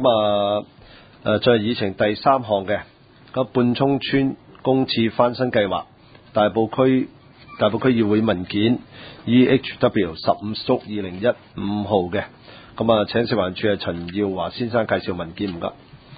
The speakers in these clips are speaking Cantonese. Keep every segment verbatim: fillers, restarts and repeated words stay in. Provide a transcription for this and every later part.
咁啊誒，再議程第三項嘅咁泮涌村公廁翻新計劃，大埔區大埔區議會文件 E H W 十五縮二零一五號嘅，咁啊請食環署嘅陳耀華先生介紹文件唔該。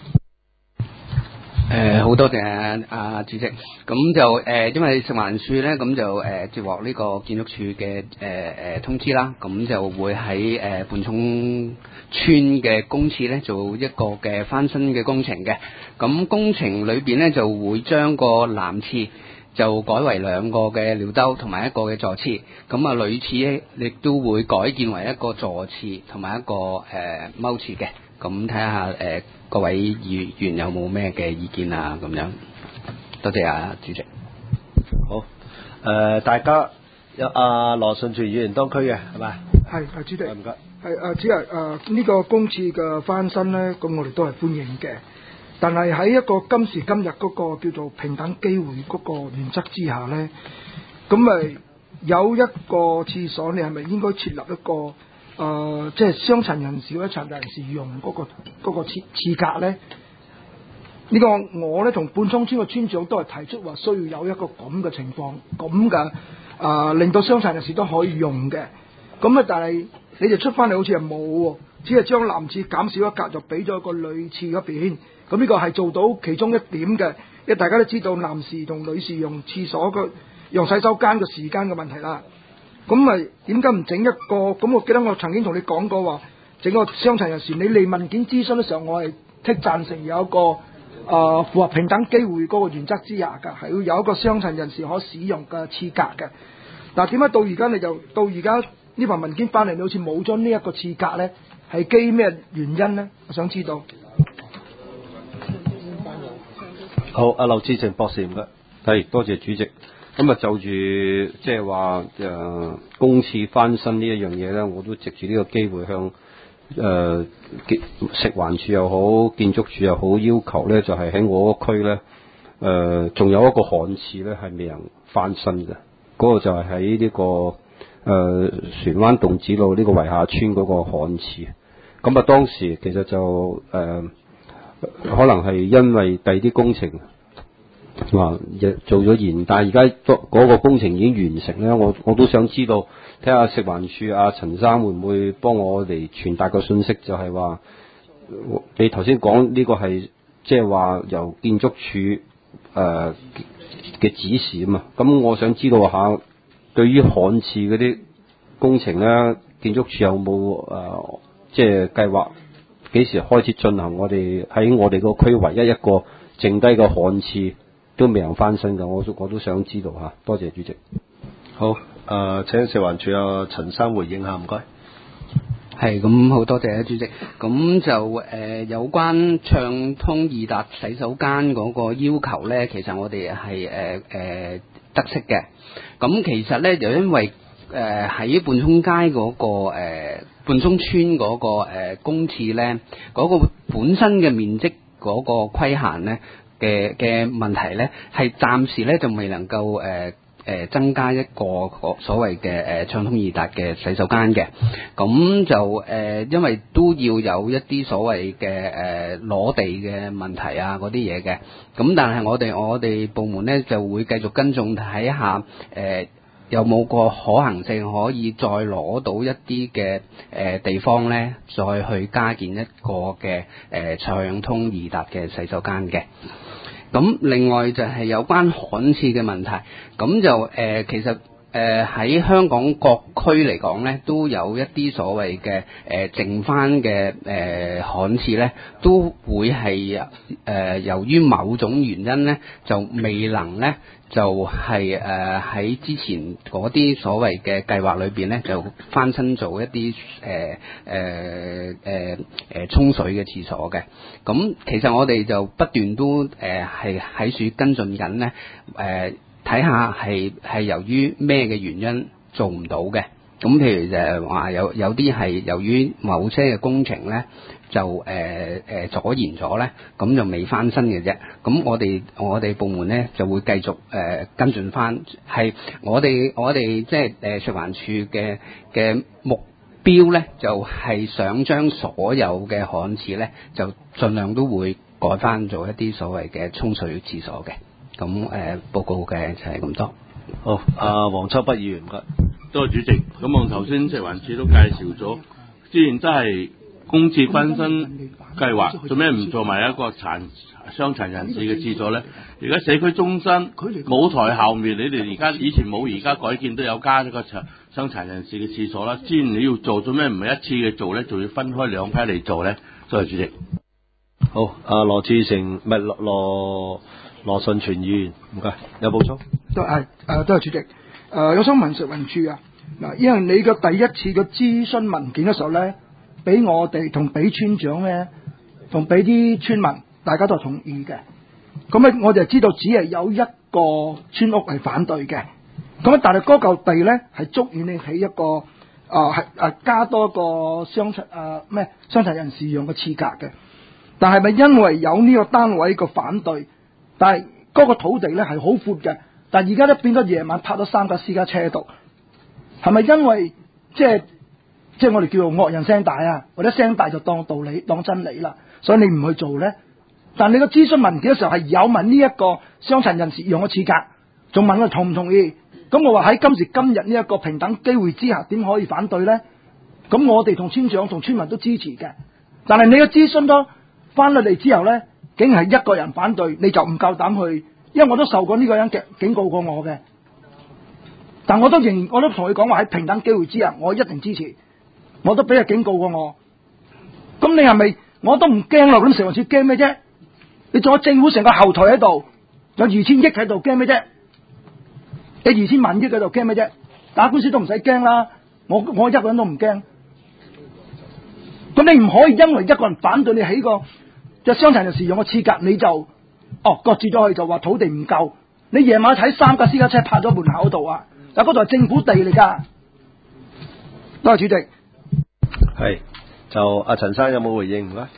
誒好、呃、多謝啊，啊主席。咁就誒、呃，因為食環署咧，咁就誒、呃、接獲呢個建築署嘅誒誒通知啦，咁就會喺誒泮涌村嘅公廁咧做一個嘅翻新嘅工程嘅。咁工程裏邊咧就會將個男廁就改為兩個嘅尿兜同埋一個嘅座廁，咁啊女廁咧亦都會改建為一個座廁同埋一個誒踎廁嘅。咁睇下誒各位議員有冇咩嘅意見啊？咁樣，多謝啊主席。 好，誒、呃、大家有阿羅順全議員當區嘅係咪？ 係係主席。 唔該。 係啊，只係誒呢個公廁嘅翻新咧，咁我哋都係歡迎嘅。但係喺一個今時今日嗰個叫做平等機會嗰個原則之下咧，咁咪有一個廁所，你係咪應該設立一個？誒、呃，即係傷殘人士或者殘疾人士用嗰、那個嗰、那個廁廁格咧，呢、這個我咧同泮涌村嘅村長都係提出話需要有一個咁嘅情況，咁嘅誒令到傷殘人士都可以用嘅。咁啊，但係你哋出翻嚟好似係冇喎，只係將男廁減少一格，就俾咗個女廁嗰邊。咁呢個係做到其中一點嘅，因為大家都知道男士同女士用廁所嘅用洗手間嘅時間嘅問題啦。咁咪點解唔整一個？咁我記得我曾經同你講過話，整個傷殘人士，你嚟文件諮詢嘅時候，我係剔贊成有一個誒、呃、符合平等機會嗰個原則之下㗎，係要有一個傷殘人士可使用嘅廁格嘅。但係點解到而家你就到而家呢份文件翻嚟，你好似冇咗呢一個廁格咧？係基於咩原因咧？我想知道。 好，阿劉志成博士唔該。 係，多謝主席。咁啊，就住即係話誒公廁翻新呢一樣嘢咧，我都藉住呢個機會向誒、呃、食環署又好、建築署又好要求咧，就係、是、喺我個區咧誒，仲、呃、有一個旱廁咧係未能翻新嘅，嗰、那個就係喺呢個誒、呃、船灣洞子路呢個圍下村嗰個旱廁。咁啊，當時其實就誒、呃、可能係因為第二啲工程。話做咗延，但係而家嗰個工程已經完成咧，我我都想知道，睇下食環署阿陳生會唔會幫我哋傳達個信息，就係話你頭先講呢個係即係話由建築署誒嘅、呃、指示啊嘛，咁我想知道下對於旱廁嗰啲工程咧，建築署有冇誒即係計劃幾時開始進行？我哋喺我哋個區唯一一個剩低嘅旱廁。都未能翻身㗎，我我都想知道嚇。多謝主席。 好，誒、呃、請食環署阿陳生回應下，唔該。 係，咁好多謝啊，主席。咁就誒、呃、有關暢通易達洗手間嗰個要求咧，其實我哋係誒誒得悉嘅。咁其實咧就因為誒喺泮涌街嗰、那個誒泮涌村嗰、那個誒、呃、公廁咧，嗰、那個本身嘅面積嗰個規限咧。嘅嘅問題咧，係暫時咧就未能夠誒誒、呃、增加一個所謂嘅誒暢通易達嘅洗手間嘅，咁就誒、呃、因為都要有一啲所謂嘅誒攞地嘅問題啊嗰啲嘢嘅，咁但係我哋我哋部門咧就會繼續跟進睇下誒。呃有冇個可行性可以再攞到一啲嘅誒地方咧，再去加建一個嘅誒暢通易達嘅洗手間嘅。咁另外就係有關旱廁嘅問題，咁就誒、呃、其實誒喺、呃、香港各區嚟講咧，都有一啲所謂嘅誒、呃、剩翻嘅誒旱廁咧，都會係誒、呃、由於某種原因咧，就未能咧。就係誒喺之前嗰啲所謂嘅計劃裏邊咧，就翻新做一啲誒誒誒誒沖水嘅廁所嘅。咁其實我哋就不斷都誒係喺處跟進緊咧，誒睇下係係由於咩嘅原因做唔到嘅。咁譬如就係話有有啲係由於某些嘅工程咧。就誒誒、呃呃、阻延咗咧，咁就未翻身嘅啫。咁我哋我哋部門咧就會繼續誒、呃、跟進翻，係我哋我哋即係誒食環署嘅嘅目標咧就係、是、想將所有嘅旱廁咧就盡量都會改翻做一啲所謂嘅沖水廁所嘅。咁誒、呃、報告嘅就係咁多。 好，阿黃秋北議員唔該。 多謝主席。咁我頭先食環署都介紹咗，之前真係公廁翻新計劃，做咩唔做埋一個殘傷殘人士嘅廁所咧？而家社區中心舞台後面，你哋而家以前冇，而家改建都有加一個傷殘人士嘅廁所啦。之前你要做，做咩唔係一次嘅做咧？仲要分開兩批嚟做咧？多謝主席。 好，阿羅志成，唔係羅羅羅順全議員，唔該，有補充？ 都係誒，多謝主席。誒、呃，我想問食環署啊，嗱，因為你嘅第一次嘅諮詢文件嘅時候咧，俾我哋同俾村長咧，同俾啲村民，大家都係同意嘅。咁咧，我哋知道只係有一個村屋係反對嘅。咁但係嗰嚿地咧係足以你起一個啊係啊加多個傷殘啊咩傷殘人士用嘅廁格嘅。但係咪因為有呢個單位個反對，但係嗰個土地咧係好闊嘅，但係而家咧變咗夜晚泊咗三架私家車喺度，係咪因為即係即係我哋叫做惡人聲大啊，或者聲大就當道理當真理啦，所以你唔去做咧？但你個諮詢文件嘅時候係有問呢一個傷殘人士用嘅廁格，仲問佢同唔同意？咁我話喺今時今日呢一個平等機會之下，點可以反對咧？咁我哋同村長同村民都支持嘅，但係你嘅諮詢咗翻咗嚟之後咧，竟係一個人反對，你就唔夠膽去，因為我都受過呢個人嘅警告過我嘅，但我都仍我都同佢講話喺平等機會之下，我一定支持，我都俾佢警告過我。咁你係咪我都唔驚咯？咁成個市驚咩啫？你仲有政府成個後台喺度，有二千億喺度，驚咩啫？有二千萬億喺度，驚咩啫？打官司都唔使驚啦，我我一個人都唔驚。咁你唔可以因為一個人反對你起個即係傷殘人士用個廁格，你就哦擱置咗佢，就話土地唔夠。你夜晚睇三架私家車泊咗門口度啊，但嗰度係政府地嚟㗎。多謝主席。 係，就阿陳生有冇回應唔該？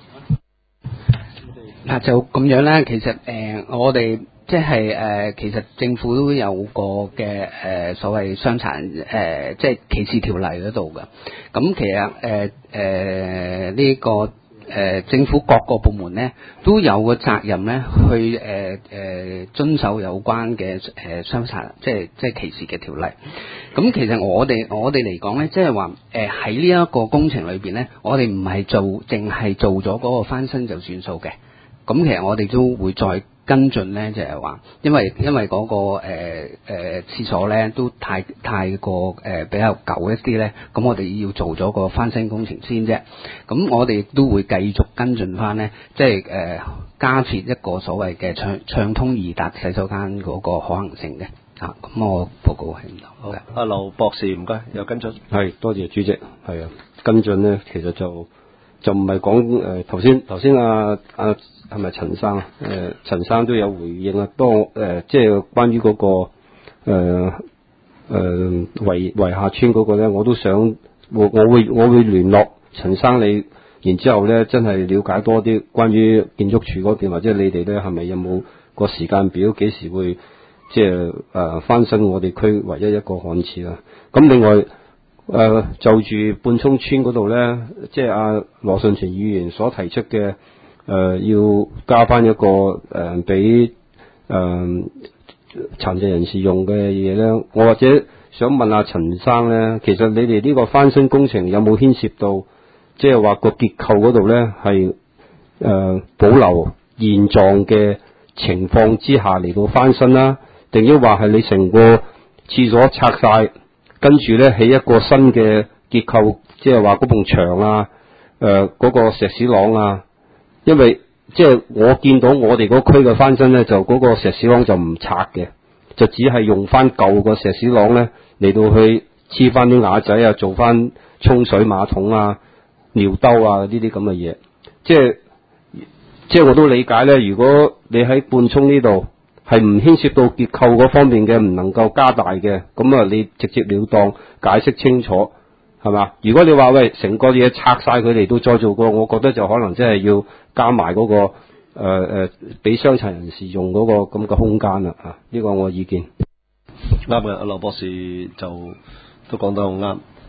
嗱就咁樣咧，其實誒、呃、我哋即係誒其實政府都有個嘅誒、呃、所謂傷殘誒、呃、即係歧視條例嗰度㗎。咁其實誒誒呢個誒、呃、政府各個部門咧都有個責任咧去誒誒、呃、遵守有關嘅誒傷殘即係即係歧視嘅條例。咁其實我哋我哋嚟講咧，即係話誒喺呢一個工程裏邊咧，我哋唔係做淨係做咗嗰個翻新就算數嘅。咁其實我哋都會再跟進咧，就係、是、話，因為因為嗰、那個誒誒、呃呃、廁所咧都太太過誒、呃、比較舊一啲咧，咁我哋要做咗個翻新工程先啫。咁我哋都會繼續跟進翻咧，即係誒、呃、加設一個所謂嘅暢暢通易達洗手間嗰個可行性嘅嚇。咁、啊、我報告係唔同。好嘅， 阿劉博士唔該，有跟進。 係，多謝主席。係啊，跟進咧其實就就唔係講誒頭先頭先啊啊。係咪陳生啊？誒、呃，陳生都有回應啊。當誒、呃，即係關於嗰、那個誒誒圍圍下村嗰個咧，我都想我我會我會聯絡陳生你，然之後咧真係了解多啲關於建築署嗰邊或者你哋咧係咪有冇個時間表，幾時會即係誒、呃、翻新我哋區唯一一個旱廁啊？咁另外誒、呃、就住半涌村嗰度咧，即係阿羅順全議員所提出嘅。誒、呃、要加翻一個誒俾誒殘疾人士用嘅嘢咧，我或者想問下陳生咧，其實你哋呢個翻新工程有冇牽涉到，即係話個結構嗰度咧係誒保留現狀嘅情況之下嚟到翻新啦，定抑或係你成個廁所拆晒，跟住咧起一個新嘅結構，即係話嗰埲牆啊，誒、呃、嗰、那個石屎廊啊？因為即係我見到我哋嗰區嘅翻新咧，就嗰個石屎廊就唔拆嘅，就只係用翻舊個石屎廊咧嚟到去黐翻啲瓦仔啊，做翻沖水馬桶啊、尿兜啊呢啲咁嘅嘢。即係即係我都理解咧，如果你喺半涌呢度係唔牽涉到結構嗰方面嘅，唔能夠加大嘅，咁啊你直接了當解釋清楚。係嘛？如果你話喂成個嘢拆晒佢哋都再做過，我覺得就可能真係要加埋嗰、那個誒誒俾傷殘人士用嗰個咁嘅空間啦嚇。呢個我意見。 啱嘅，阿劉博士就都講得好啱。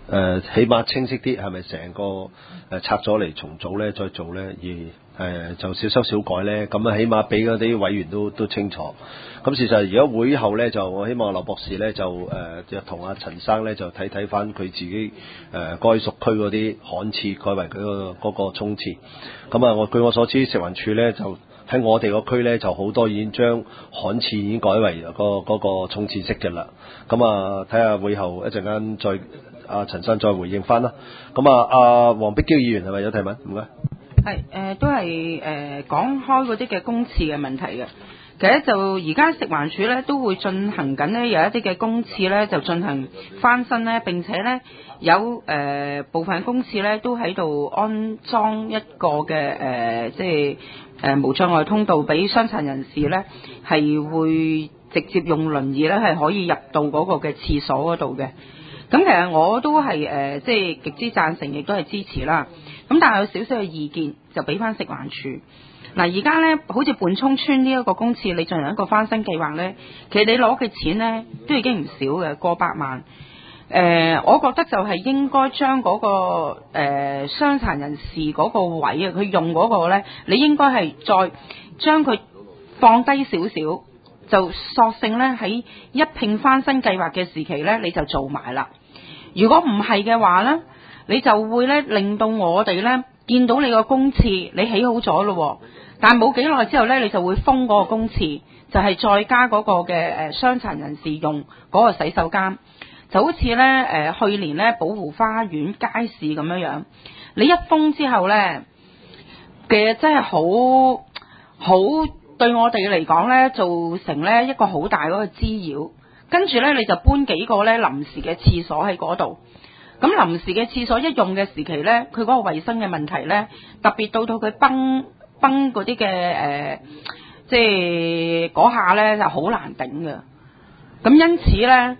呃、起碼清晰啲，係咪成個誒、呃、拆咗嚟重組咧，再做咧，而誒、呃、就小修小改咧，咁啊起碼俾嗰啲委員都都清楚。咁事實而家會後咧，就我希望劉博士咧就誒就同阿陳生咧就睇睇翻佢自己誒、呃、該屬區嗰啲旱廁改為佢、嗰個嗰、嗰個沖廁。咁啊，我據我所知，食環署咧就喺我哋個區咧就好多已經將旱廁已經改為、嗰個嗰、嗰個沖廁式嘅啦。咁啊，睇下會後一陣間再阿陳生再回應翻啦。咁啊，阿黃碧嬌議員係咪有提問？唔該。 係誒、呃，都係誒、呃、講開嗰啲嘅公廁嘅問題嘅。其實就而家食環署咧都會進行緊呢，有一啲嘅公廁咧就進行翻新咧，並且咧有誒、呃、部分公廁咧都喺度安裝一個嘅誒、呃、即係誒、呃、無障礙通道，俾傷殘人士咧係會直接用輪椅咧係可以入到嗰個嘅廁所嗰度嘅。咁其實我都係誒、呃、即係極之贊成，亦都係支持啦。咁但係有少少嘅意見就俾翻食環署。嗱，而家咧好似泮涌村呢一個公廁，你進行一個翻新計劃咧，其實你攞嘅錢咧都已經唔少嘅，過百萬。誒、呃，我覺得就係應該將嗰、那個誒、呃、傷殘人士嗰個位啊，佢用嗰個咧，你應該係再將佢放低少少，就索性咧喺一併翻新計劃嘅時期咧，你就做埋啦。如果唔係嘅話咧，你就會咧令到我哋咧見到你個公廁你起好咗咯。但係冇幾耐之後咧，你就會封嗰個公廁，就係、是、再加嗰個嘅誒傷殘人士用嗰個洗手間，就好似咧誒去年咧寶湖花園街市咁樣樣。你一封之後咧，其實真係好好對我哋嚟講咧，造成咧一個好大嗰個滋擾。跟住咧，你就搬幾個咧臨時嘅廁所喺嗰度。咁臨時嘅廁所一用嘅時期咧，佢嗰個衞生嘅問題咧，特別到到佢崩。崩嗰啲嘅誒，即係嗰下咧就好難頂嘅。咁因此咧，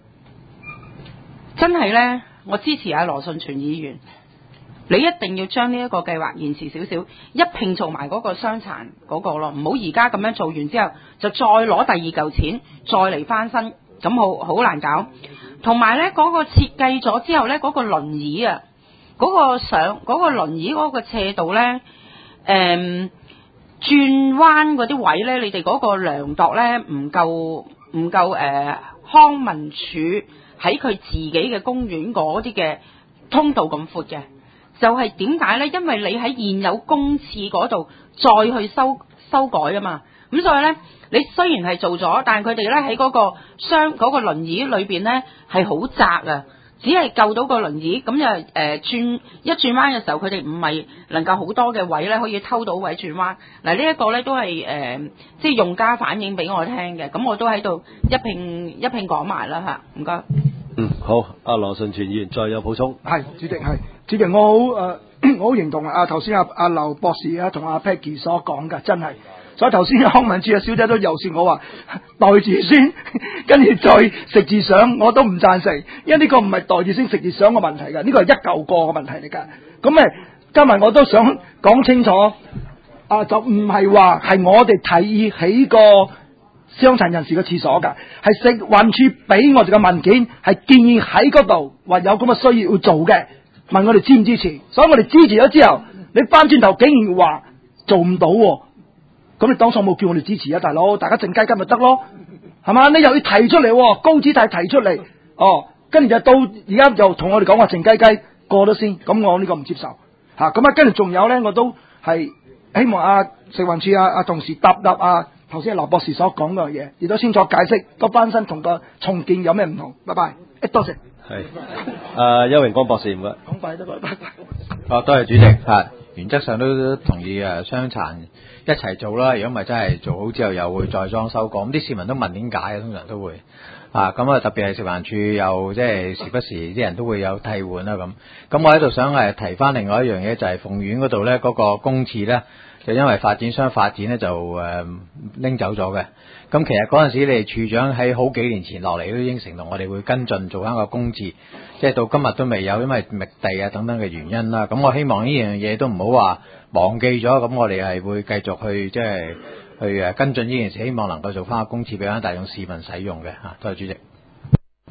真係咧，我支持阿羅信全議員，你一定要將呢一個計劃延遲少少，一併做埋嗰個傷殘嗰個咯，唔好而家咁樣做完之後，就再攞第二嚿錢再嚟翻身，咁好好難搞。同埋咧，嗰個設計咗之後咧，嗰個輪椅啊，嗰個上嗰個輪椅嗰個斜度咧。誒、嗯，轉彎嗰啲位咧，你哋嗰個量度咧唔夠唔夠誒，康文署喺佢自己嘅公園嗰啲嘅通道咁闊嘅，就係點解咧？因為你喺現有公廁嗰度再去修修改啊嘛，咁所以咧，你雖然係做咗，但係佢哋咧喺嗰個雙嗰個輪椅裏邊咧係好窄啊。只係救到個輪椅，咁就誒、呃、轉一轉彎嘅時候，佢哋唔係能夠好多嘅位咧，可以偷到位轉彎。嗱，呢一個咧都係誒、呃，即係用家反映俾我聽嘅，咁我都喺度一併一併講埋啦嚇，唔該。 嗯，好，阿羅順全議員再有補充。 係，主席係，主席我好誒、呃，我好認同啊頭先阿阿劉博士啊同阿 Peggy 所講嘅，真係。所以頭先康文署嘅小姐都又說我話袋住先，跟住再食住上，我都唔贊成，因為呢個唔係袋住先食住上嘅問題㗎，呢個係一嚿過嘅問題嚟㗎。咁誒，今日我都想講清楚，啊就唔係話係我哋提議起個傷殘人士嘅廁所㗎，係食環署俾我哋嘅文件係建議喺嗰度話有咁嘅需要要做嘅，問我哋支唔支持，所以我哋支持咗之後，你翻轉頭竟然話做唔到喎。咁你當初冇叫我哋支持啊，大佬，大家靜雞雞咪得咯，係嘛？你又要提出嚟，高姿態提出嚟，哦，跟住就到而家又同我哋講話靜雞雞過咗先，咁我呢個唔接受嚇。咁啊，跟住仲有咧，我都係希望啊食環署啊啊同事答答啊頭先劉博士所講嘅嘢，亦都清楚解釋個翻新同個重建有咩唔同。拜拜，誒多謝。 係，誒邱榮光博士唔該。 講快得啦，拜拜。 哦，多謝主席嚇。原則上都同意誒傷殘一齊做啦，如果唔係真係做好之後又會再裝修過，咁啲市民都問點解啊？通常都會啊，咁啊特別係食環署又即係時不時啲人都會有替換啦咁。咁我喺度想誒提翻另外一樣嘢，就係鳳苑嗰度咧嗰個公廁咧，就因為發展商發展咧就誒拎走咗嘅。咁其實嗰陣時你哋處長喺好幾年前落嚟都應承同我哋會跟進做翻個公廁，即係到今日都未有，因為覓地啊等等嘅原因啦。咁我希望呢樣嘢都唔好話忘記咗，咁我哋係會繼續去即係去誒跟進呢件事，希望能夠做翻個公廁俾翻大眾市民使用嘅嚇。多謝主席。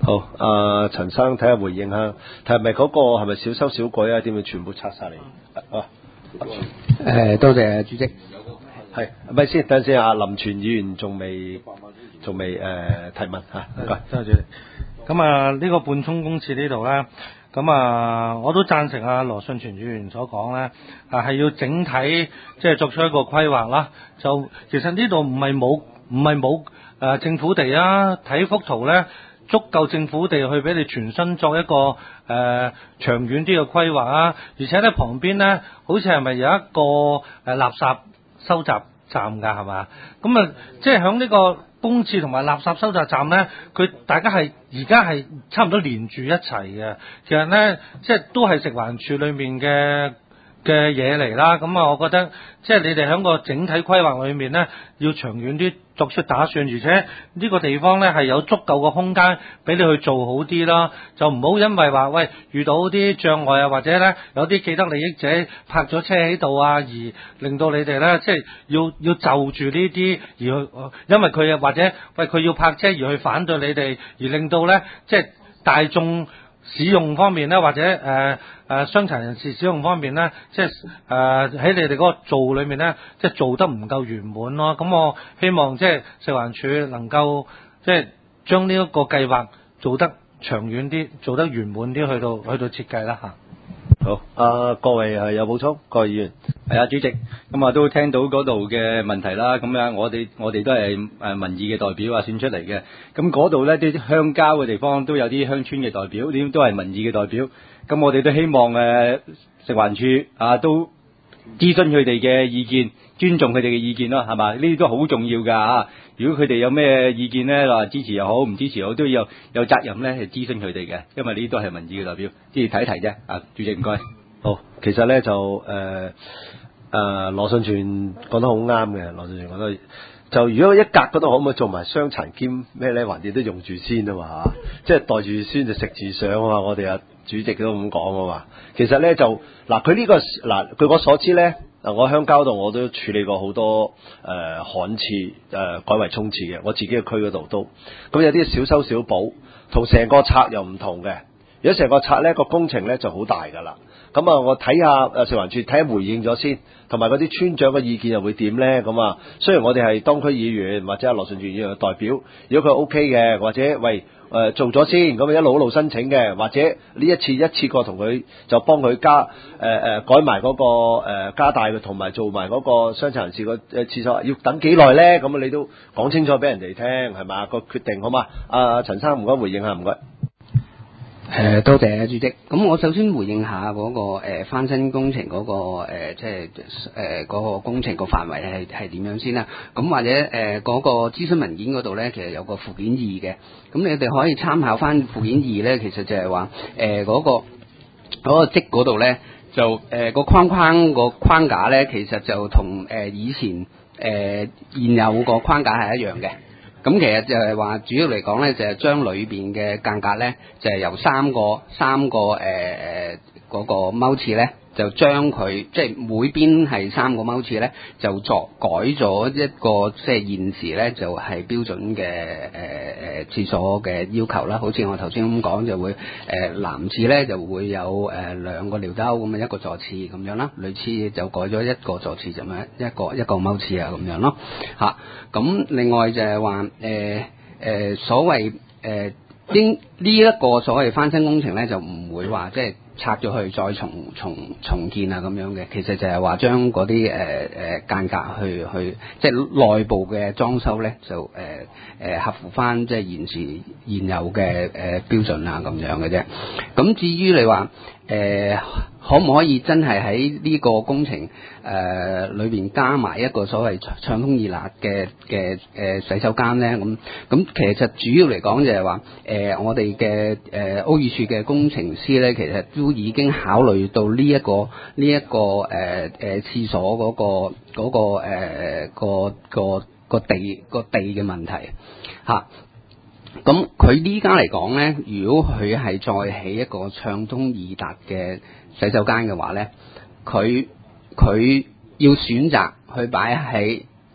好，啊、呃、陳生睇下回應下，係咪嗰個係咪小修小改啊？點會全部拆晒嚟？啊， 誒、呃，多謝主席。 係，咪先等陣先啊！林全議員仲未仲未誒提問嚇，唔該。 多謝主席。咁啊，呢個半沖公廁呢度咧，咁啊，我都贊成啊羅信全議員所講咧，啊係要整體即係作出一個規劃啦。就其實呢度唔係冇唔係冇誒政府地啊，睇幅圖咧。足夠政府地去俾你全新作一個誒、呃、長遠啲嘅規劃啊！而且咧旁邊咧，好似係咪有一個誒、呃、垃圾收集站㗎？係嘛？咁啊，即係喺呢個公廁同埋垃圾收集站咧，佢大家係而家係差唔多連住一齊嘅。其實咧，即係都係食環署裏面嘅嘅嘢嚟啦。咁啊，我覺得即係你哋喺個整體規劃裏面咧，要長遠啲作出打算，而且呢個地方咧係有足夠嘅空間俾你去做好啲啦，就唔好因為話喂遇到啲障礙啊，或者咧有啲既得利益者泊咗車喺度啊，而令到你哋咧即係要要就住呢啲而去，因為佢啊或者喂佢要泊車而去反對你哋，而令到咧即係大眾使用方面咧，或者誒誒傷殘人士使用方面咧，即係誒喺你哋嗰個做裏面咧，即係做得唔夠圓滿咯。咁我希望即係食環署能夠即係將呢一個計劃做得長遠啲，做得圓滿啲，去到去到設計啦嚇。 好，啊各位係有補充，各位議員。 係啊，主席，咁啊都聽到嗰度嘅問題啦。咁樣我哋我哋都係誒民意嘅代表啊，選出嚟嘅。咁嗰度咧啲鄉郊嘅地方都有啲鄉村嘅代表，點都係民意嘅代表。咁我哋都希望誒食環署啊都諮詢佢哋嘅意見，尊重佢哋嘅意見咯，係嘛？呢啲都好重要㗎啊！如果佢哋有咩意見咧，話支持又好，唔支持又好，都要有有責任咧去諮詢佢哋嘅，因為呢啲都係民意嘅代表。即係提一提啫。啊，主席唔該。 好，其實咧就誒誒羅信全講得好啱嘅，羅信全講得就如果一格嗰度可唔可以做埋傷殘兼咩咧？橫掂都用住先啊嘛，即係袋住先就食住上啊嘛。我哋啊主席都咁講啊嘛。其實咧就嗱，佢呢、這個嗱，據我所知咧，嗱我鄉郊度我都處理過好多誒旱廁誒改為沖廁嘅，我自己嘅區嗰度都咁有啲小修小補，同成個拆又唔同嘅。如果成個拆咧個工程咧就好大㗎啦。咁啊，我睇下誒食環署睇下回應咗先，同埋嗰啲村長嘅意見又會點咧？咁啊，雖然我哋係當區議員或者阿羅順全議員嘅代表，如果佢 O K 嘅，或者喂誒、呃、做咗先，咁啊一路一路申請嘅，或者呢一次一次過同佢就幫佢加誒誒、呃、改埋嗰、那個、呃、加大嘅，同埋做埋嗰個傷殘人士個誒廁所，要等幾耐咧？咁啊，你都講清楚俾人哋聽係嘛個決定好嘛？阿陳生唔該回應下唔該。 誒、呃，多謝主席。咁我首先回應下嗰、那個誒、呃、翻新工程嗰、那個誒，即係誒嗰個工程個範圍係係點樣先啦。咁或者誒嗰、呃那個諮詢文件嗰度咧，其實有個附件二嘅。咁你哋可以參考翻附件二咧，其實就係話誒嗰個嗰、那個積嗰度咧，就誒、呃那個框框個框架咧，其實就同誒、呃、以前誒、呃、現有個框架係一樣嘅。咁其實就係話，主要嚟講咧，就係將裏邊嘅間隔咧，就係由三個三個誒誒嗰個踎廁咧，就將佢即係每邊係三個踎廁咧，就作改咗一個即係現時咧就係標準嘅誒誒廁所嘅要求啦。好似我頭先咁講，就會誒、呃、男廁咧就會有誒兩、呃、個尿兜咁啊，一個座廁咁樣啦。女廁就改咗一個座廁就咁一個一個踎廁啊咁樣咯嚇。咁另外就係話誒誒所謂誒應呢一個所謂翻新工程咧，就唔會話即係拆咗去再重重重建啊咁樣嘅。其實就係話將嗰啲誒誒間隔去去即係內部嘅裝修咧，就誒誒、呃、合乎翻即係現時現有嘅誒、呃、標準啊咁樣嘅啫。咁至於你話誒、呃、可唔可以真係喺呢個工程誒裏邊加埋一個所謂暢通易達嘅嘅誒洗手間咧？咁咁其實主要嚟講就係話誒我哋嘅誒屋宇署嘅工程師咧，其實都已經考慮到呢、這、一個呢一、這個誒誒、呃、廁所嗰、那個嗰、那個誒、呃、個個個地個地嘅問題嚇。啊咁佢呢家嚟講咧，如果佢係再起一個暢通易達嘅洗手間嘅話咧，佢佢要選擇去擺喺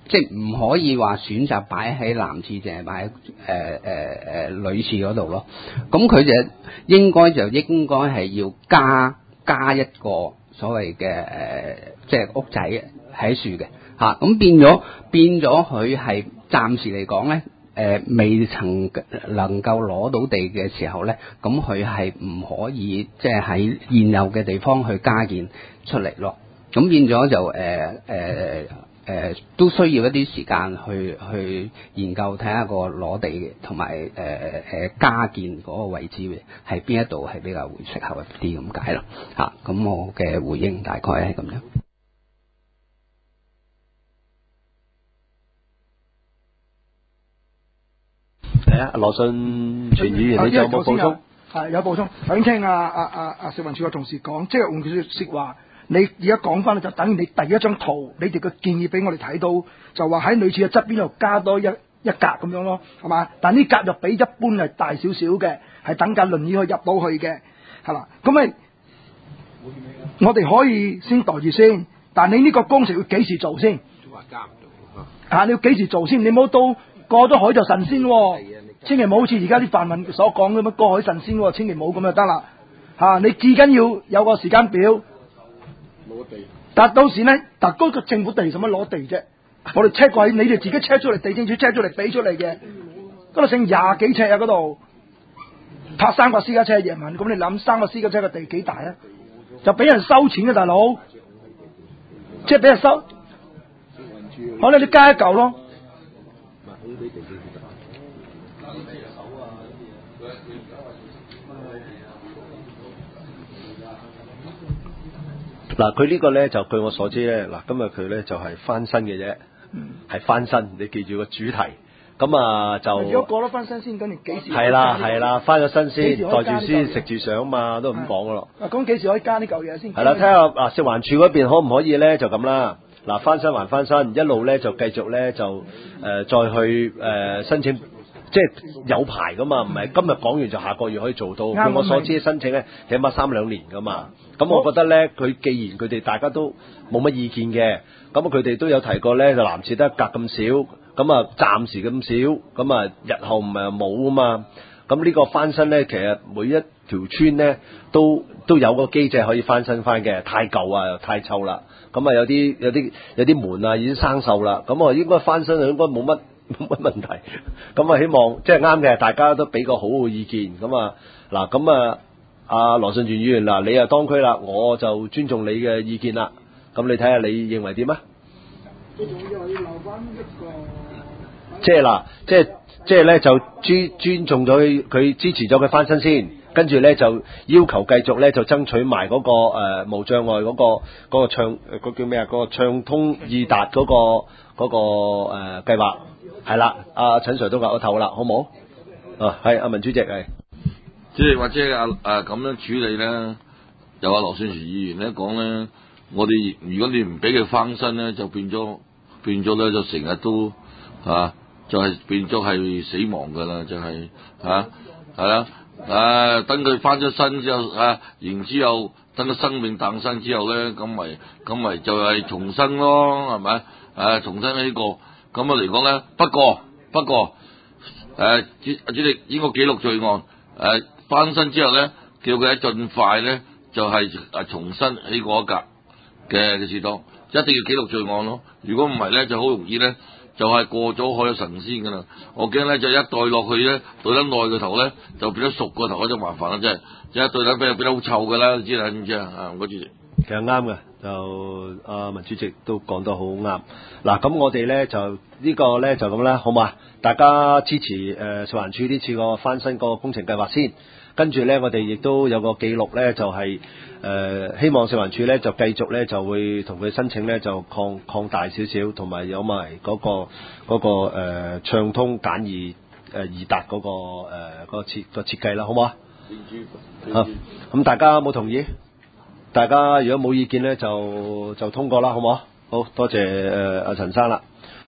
即係唔可以話選擇擺喺男廁，淨係擺喺誒誒誒女廁嗰度咯。咁佢就應該就應該係要加加一個所謂嘅誒、呃，即係屋仔喺樹嘅嚇。咁、啊、變咗變咗佢係暫時嚟講咧，誒、呃、未曾能夠攞到地嘅時候咧，咁佢係唔可以即係喺現有嘅地方去加建出嚟咯。咁變咗就誒誒。呃呃誒、呃、都需要一啲時間去去研究睇下個攞地同埋誒誒加建嗰個位置係邊一度係比較會適合一啲咁解咯嚇。咁我嘅回應大概係咁樣。 係啊，羅信全議員，你仲有冇補充？ 係有補充。頭先聽阿阿阿阿食環署嘅同事講，即係換句説話。你而家講翻就等於你第一張圖，你哋嘅建議俾我哋睇到，就話喺女廁嘅側邊度加多一一格咁樣咯，係嘛？但呢格就比一般係大少少嘅，係等架輪椅可以入到去嘅，係啦。咁咪我哋可以先袋住先，但你呢個工程要幾時做先？啊，你要幾時做先？你唔好到過咗海就神仙喎，千祈唔好好似而家啲泛民所講咁樣過海神仙喎，千祈唔好咁就得啦。嚇、啊，你至緊要有個時間表。但到時咧，但嗰個政府地使乜攞地啫？我哋 check 過，你哋自己 check 出嚟，地政署 check 出嚟俾出嚟嘅，嗰度成廿幾尺啊！嗰度泊三個私家車夜晚，咁你諗三個私家車嘅地幾大啊？就俾人收錢嘅大佬，即係俾人收，可能你加一嚿咯。 嗱，佢呢個咧就據我所知咧，嗱，今日佢咧就係、是、翻新嘅啫，係、嗯、翻新，你記住個主題。咁啊就如果過咗翻新先，咁你幾時？ 係啦係啦，翻咗新先，袋住先，食住上嘛，都咁講噶咯。 啊，咁幾時可以加呢嚿嘢先？ 係啦，睇下嗱，食環署嗰邊可唔可以咧？就咁啦。嗱，翻新還翻新，一路咧就繼續咧就誒、呃、再去誒、呃、申請。即係有排噶嘛，唔係今日講完就下個月可以做到。據我所知，申請咧起碼三兩年噶嘛。咁我覺得咧，佢既然佢哋大家都冇乜意見嘅，咁佢哋都有提過咧，就男廁得一格咁少，咁啊暫時咁少，咁啊日後唔係冇啊嘛。咁呢個翻新咧，其實每一條村咧都都有個機制可以翻新翻嘅，太舊啊又太臭啦。咁啊有啲有啲有啲門啊已經生鏽啦，咁啊應該翻新就應該冇乜。冇乜問題，咁啊希望即係啱嘅，大家都俾個好嘅意見。咁啊嗱，咁啊阿羅信全議員嗱，你啊當區啦，我就尊重你嘅意見啦。咁你睇下你認為點啊？即係嗱，即係即係咧就尊尊重咗佢，佢支持咗佢翻新先，跟住咧就要求繼續咧就爭取埋嗰、嗰個誒、呃、無障礙嗰、嗰個嗰、嗰個暢嗰叫咩啊？嗰、嗰個暢通易達嗰、嗰個嗰、嗰個誒、呃、計劃。係啦，阿陳 Sir 都講咗頭啦，好冇？啊，係阿文主席係， 即係或者阿誒咁樣處理咧，由阿羅信全議員咧講咧，我哋如果你唔俾佢翻身咧，就變咗變咗咧，就成日都啊，就係、是、變咗係死亡噶啦，就係嚇係啦，誒等佢翻咗身之後啊，然之後等佢生命誕生之後咧，咁咪咁咪就係重生咯，係咪？誒、啊、重生呢、這個。咁啊嚟講咧，不過不過誒主主席應該記錄罪案，誒、呃、翻身之後咧，叫佢喺盡快咧就係、是、誒重新起過一格嘅嘅事當，一定要記錄罪案咯。如果唔係咧，就好容易咧就係、是、過咗海神仙噶啦。我驚咧就一袋落去咧，袋得耐個頭咧就變咗熟個頭，就麻煩啦，真係，即係一袋得變變得好臭噶啦，你知啦，知唔知啊？啊，唔該主席。 其實啱嘅，就阿文主席都講得好啱。嗱，咁我哋咧就、這個、呢個咧就咁啦，好嘛？大家支持誒食環署呢次個翻新個工程計劃先，跟住咧我哋亦都有個記錄咧，就係、是、誒、呃、希望食環署咧就繼續咧就會同佢申請咧就擴擴大少少，同埋有埋嗰、那個嗰、那個誒、呃、暢通簡易誒易達嗰個誒、呃那個設個設計啦，好唔好啊？好，咁大家有冇同意？大家如果冇意見咧，就就通過啦，好唔好？好多謝誒阿陳生啦。